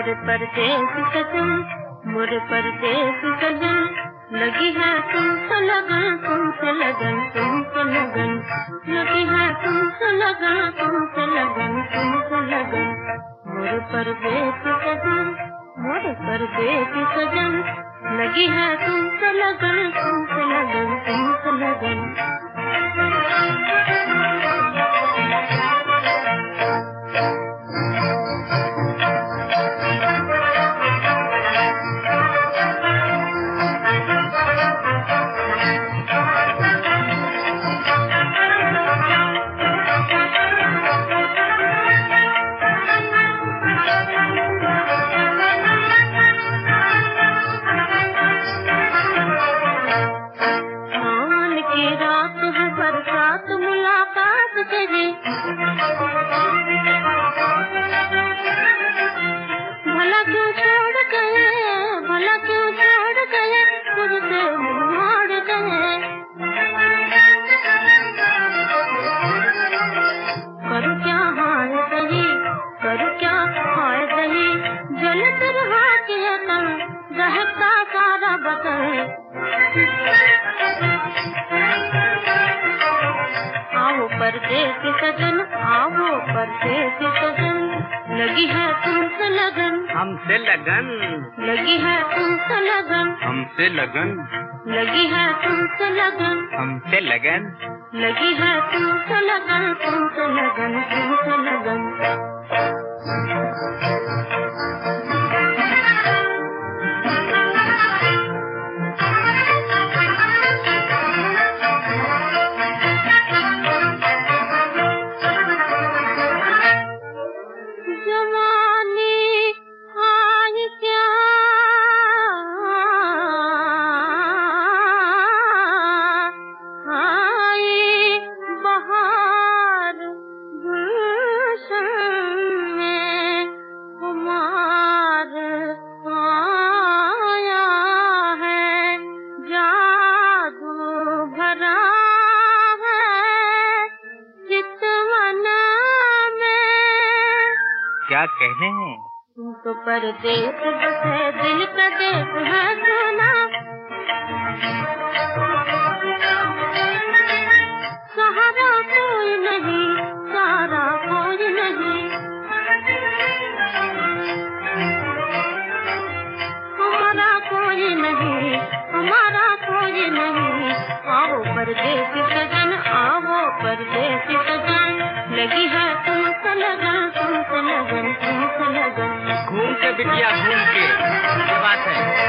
मोरे परदेसी सजन, मोरे परदेसी सजन, लगी है तुमसे लगन, तुमसे लगन, तुमसे लगन, लगी है तुमसे लगन, तुमसे लगन, तुमसे लगन। मोरे परदेसी सजन, मोरे परदेसी सजन, लगी है तुमसे लगन, तुमसे लगन, तुमसे लगन। भला क्यों छोड़ गए, भला क्यों छोड़ गए, तुझसे मोड़ गए। करूँ क्या हाय दही, करूँ क्या हाय दही, जलत रहा किया तन, दहकता सारा बदन। आओ परदेसी सजन, आओ परदेसी सजन, लगी है तुमसे लगन, हमसे लगन, लगी है तुमसे लगन, हमसे लगन, लगी है तुमसे लगन, हमसे लगन, लगी है तुमसे लगन, तुमसे लगन, तुमसे लगन। क्या कहने हैं? तुम तो परदेस बसे, दिल का देश है सोना, सहारा कोई नहीं, सहारा कोई नहीं, हमारा कोई नहीं, हमारा कोई नहीं। आओ परदेसी सजन, आओ परदेसी सजन, लगी है तुमसे लगन, तुमसे लगन, तुमसे लगन। घूम के बिटिया घूम के, ये बात है।